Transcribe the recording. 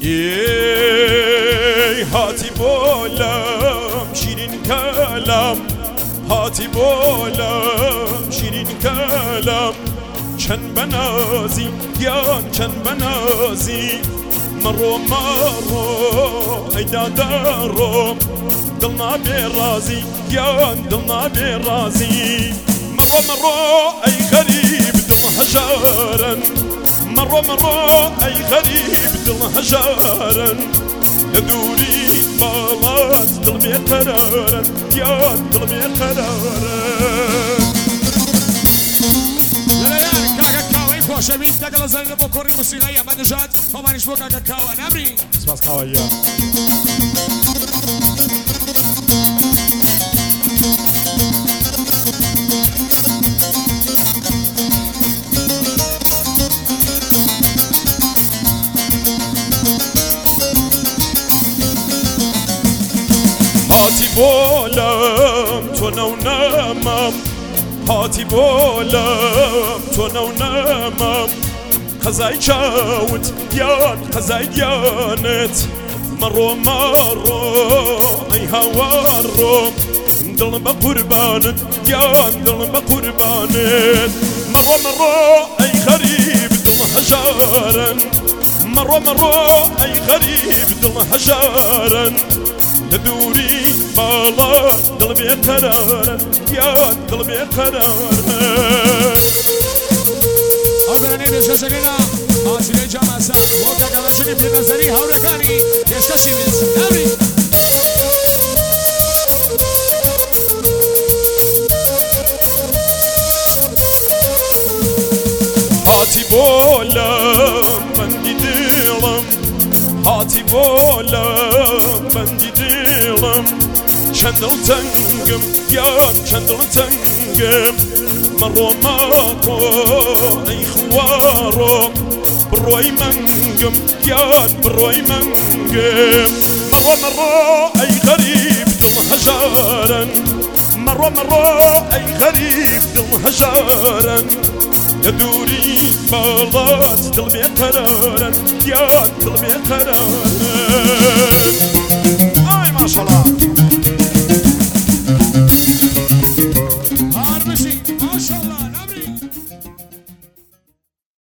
هاتی بولم شیرین کلم، هاتی بولم شیرین کلم، چند بنازی یان چند بنازی، مرو ای دادارو دلنا برازی یان دلنا برازی، مرو ای غریب دل هجارن، مرو ای غریب دل هجارن، ندوری بالات دل بیقرارن یان دل بیقرارن. شوید دقل زنده با کاری موسیقی احمد نژاد مامانش بو کاکا کاوا نمری سپاس کاوایی هاتی بولم تو نونمم، هاتی بولم تو نونمم، قزای چاوت یان قزای دیانت، مرو ای هوارو دل با قربانت یان دل با قربانت، مرو ای غریب دل هجارن، مرو ای غریب دل هجارن، ندوری بالات دل بیقرارن یان دل بیقرارن. آبرانی دشتگینا آسیب جامعه و کاکاواشی بی نظری هورکانی دشتشیمیز نمری. هاتی بولم بندی دلم، هاتی بولم بندی دلم، چندل تنگم یان چندل تنگم، مرو ای خوارو بروی منگم یان بروی منگم، مرو ای غریب دل هجارن، مرو ای غریب دل هجارن، ندوری بالات دل بیقرارن یان دل بیقرارن. آی ماشاءالله.